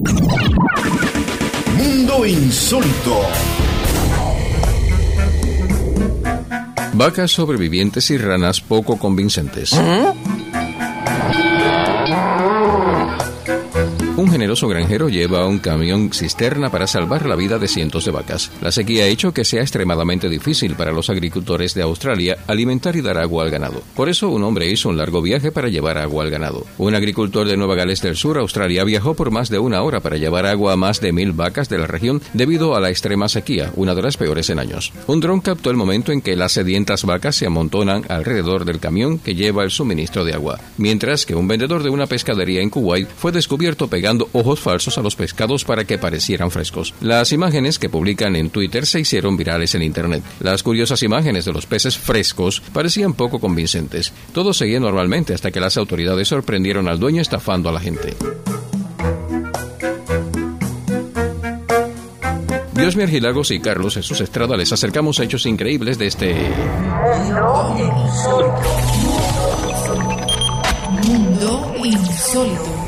Mundo Insólito. Vacas sobrevivientes y ranas poco convincentes. Un generoso granjero lleva un camión cisterna para salvar la vida de cientos de vacas. La sequía ha hecho que sea extremadamente difícil para los agricultores de Australia alimentar y dar agua al ganado. Por eso, un hombre hizo un largo viaje para llevar agua al ganado. Un agricultor de Nueva Gales del Sur, Australia, viajó por más de una hora para llevar agua a más de 1,000 vacas de la región debido a la extrema sequía, una de las peores en años. Un dron captó el momento en que las sedientas vacas se amontonan alrededor del camión que lleva el suministro de agua, mientras que un vendedor de una pescadería en Kuwait fue descubierto pegando ojos falsos a los pescados para que parecieran frescos. Las imágenes que publican en Twitter se hicieron virales en Internet. Las curiosas imágenes de los peces frescos parecían poco convincentes. Todo seguía normalmente hasta que las autoridades sorprendieron al dueño estafando a la gente. Dios Argilagos y Carlos Jesús Estrada les acercamos a hechos increíbles de este... Mundo Insólito.